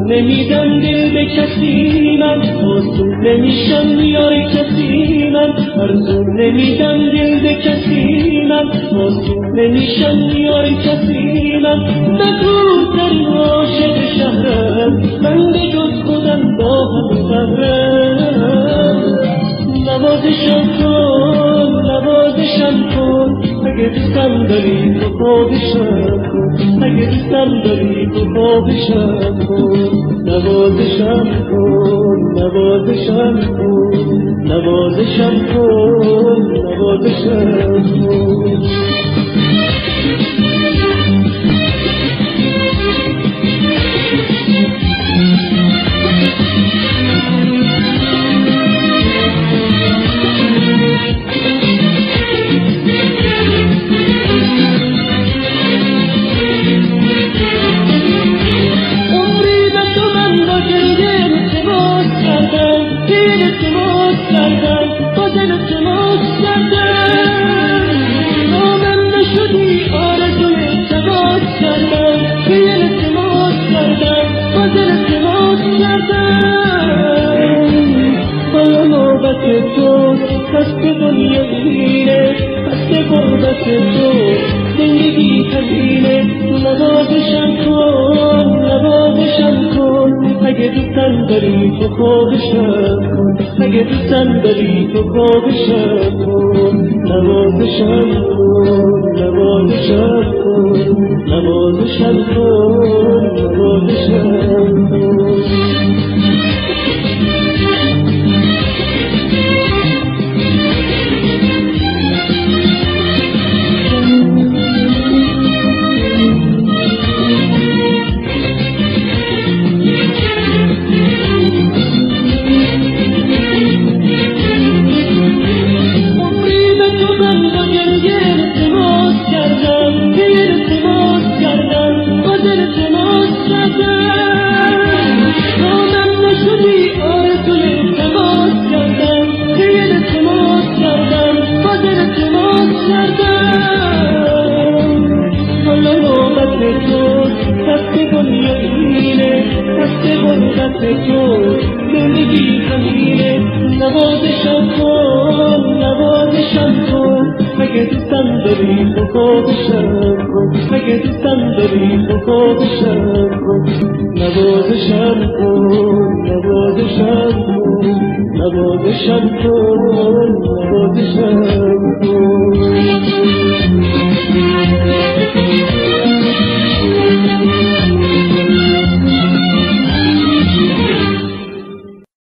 نمیدم دل به کسی من، آسون نمیشم یار کسی من. آرزو نمیدم دل به کسی من، آسون نمیشم یار کسی من. نکوترین عاشق شهرم، من به جز خودم با هم سهرم. نوازشم کن، نوازشم کن، اگه دوستم داری تو خودشم کن. اگه دوستم داری تو خودشم کن. نوازشم کن، نوازشم کن، نوازشم کن، نوازشم کن. قصد دنیا اینه، قصد غربت تو، زندگی همینه. نوازشم کن، نوازشم کن، اگه دوستم داری تو خودشم کن. اگه دوستم داری تو خودشم کن. نوازشم کن، نوازشم کن، نوازشم کن، نوازشم کن. زندگی همینه. نوازشم کن، نوازشم کن، اگه دوستم داری تو خودشم کن. اگه دوستم داری تو خودشم کن. نوازشم کن، نوازشم کن، نوازشم کن، نوازشم کن.